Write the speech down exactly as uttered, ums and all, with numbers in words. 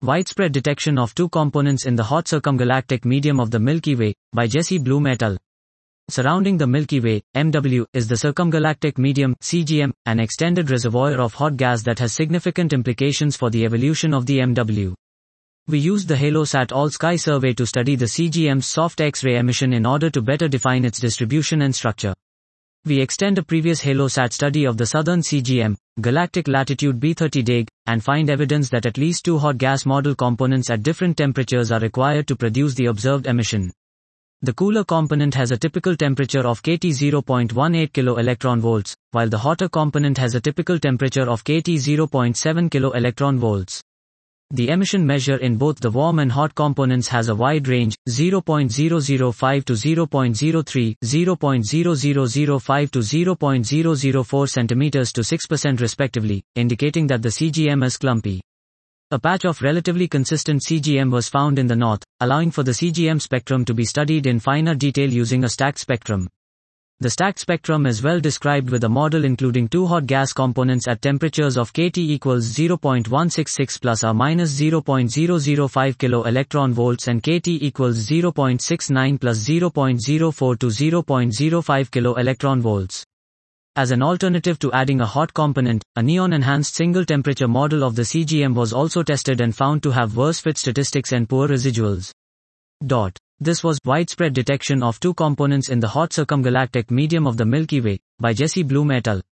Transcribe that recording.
Widespread detection of two components in the hot circumgalactic medium of the Milky Way, by Jesse Bloom et al. Surrounding the Milky Way, M W, is the circumgalactic medium, C G M, an extended reservoir of hot gas that has significant implications for the evolution of the M W. We used the HaloSat All-Sky Survey to study the C G M's soft X-ray emission in order to better define its distribution and structure. We extend a previous HaloSat study of the southern C G M, galactic latitude B thirty D E G, and find evidence that at least two hot gas model components at different temperatures are required to produce the observed emission. The cooler component has a typical temperature of K T zero point one eight kiloelectron-volts, while the hotter component has a typical temperature of K T zero point seven kiloelectron-volts. The emission measure in both the warm and hot components has a wide range, zero point zero zero five to zero point zero three, zero point zero zero zero five to zero point zero zero four centimeters to six percent respectively, indicating that the C G M is clumpy. A patch of relatively consistent C G M was found in the north, allowing for the C G M spectrum to be studied in finer detail using a stacked spectrum. The stacked spectrum is well described with a model including two hot gas components at temperatures of K T equals zero point one six six plus or minus zero point zero zero five kiloelectron-volts and K T equals zero point six nine plus zero point zero four to zero point zero five kiloelectron-volts. As an alternative to adding a hot component, a neon-enhanced single-temperature model of the C G M was also tested and found to have worse fit statistics and poor residuals. Dot. This was Widespread Detection of Two Components in the Hot Circumgalactic Medium of the Milky Way, by Jesse Bloom et al.